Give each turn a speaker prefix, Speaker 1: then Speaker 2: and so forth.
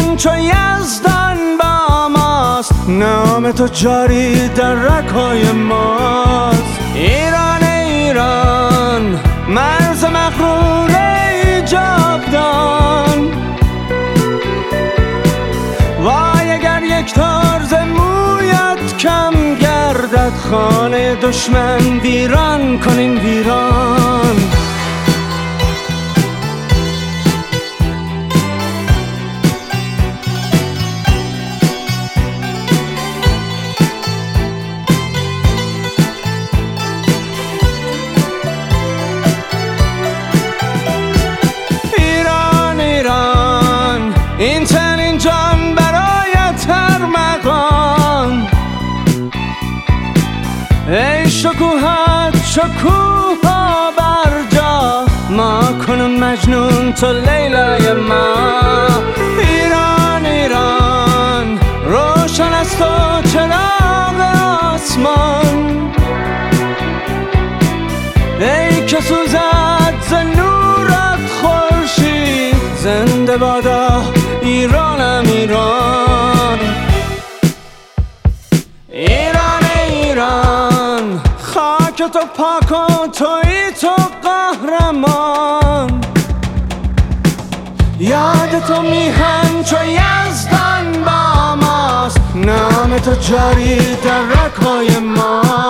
Speaker 1: میهن چو یزدان با ماست، نام تو جاری در رگ‌های ماست. ایران ایران مرز مغرور جاودان، وای اگر یک تار ز مویت کم گردد، خانه دشمن ویران کنیم ویران. این تن این جان برایت ارمغان، ای شکوهت شکوها برجا، ما کنون مجنون تو لیلای ما. ایران ایران روشن است تو چراغ آسمان، ای که سوزد ز نورت خورشید، زنده بادا ایرانم ایران. ایران ایران خاک تو پاک و تویی تو قهرمان، یاد تو میهن چو یزدان با ماست، نام تو جاری در رگ‌های ما.